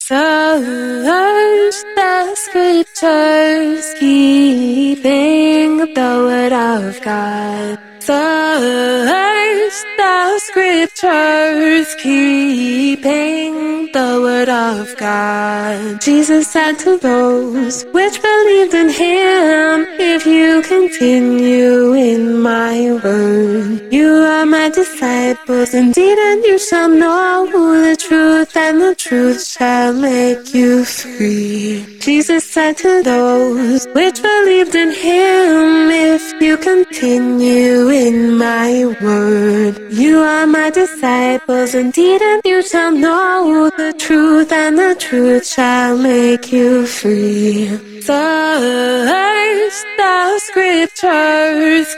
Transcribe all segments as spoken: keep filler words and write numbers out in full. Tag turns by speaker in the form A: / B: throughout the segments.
A: Search the scriptures, keeping the word of God. Search the scriptures, keeping the word of God. Jesus said to those which believed in him, if you continue in my word, you are my disciples indeed, and you shall know the truth, and the truth shall make you free. Jesus said to those which believed in him, if you continue in my word, you are my disciples indeed, and you shall know the truth, and the truth shall make you free. Search the scriptures,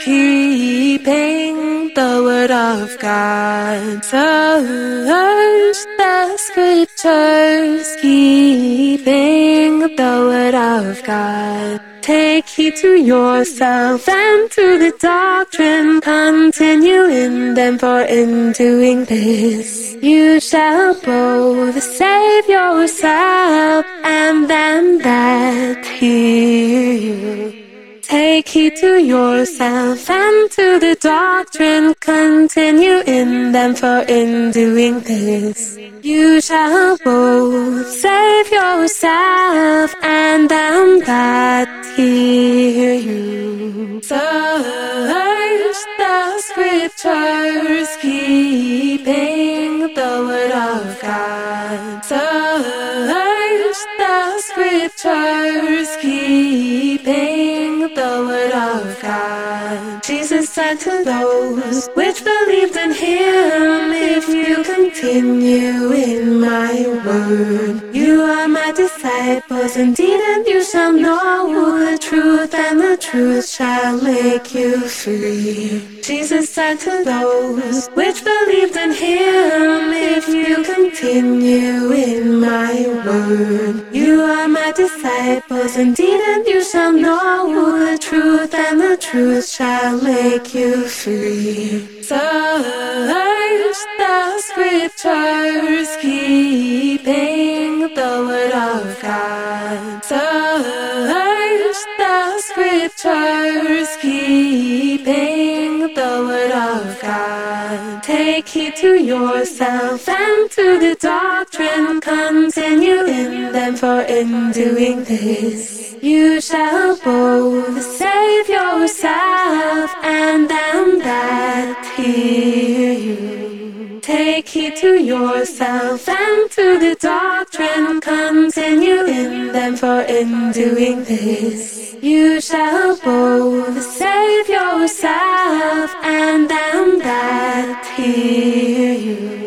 A: keeping the word of God. Search the scriptures, keeping the word of God. Take heed to yourself and to the doctrine, continue in them, for in doing this you shall both save yourself and them that hear you. Take heed to yourself and to the doctrine, continue in them, for in doing this you shall both save yourself and them that hear you. Search the scriptures, keeping the word of God. Search the scriptures, keeping the word of God. Jesus said to those which believed in him, if you continue in my word, you are my disciples indeed, and you shall know the truth, and the truth shall make you free. Jesus said to those which believed in him, if you continue in my word, you are my disciples indeed, and you shall know the truth, and the truth shall make you free. Search the scriptures, keeping the word of God. Search the scriptures, keeping the word of God. Take heed to yourself and to the doctrine, continue in them, for in doing this you shall both save yourself and them that hear you. Take heed to yourself and to the doctrine, continue in them, for in doing this you shall both save yourself and them that hear you.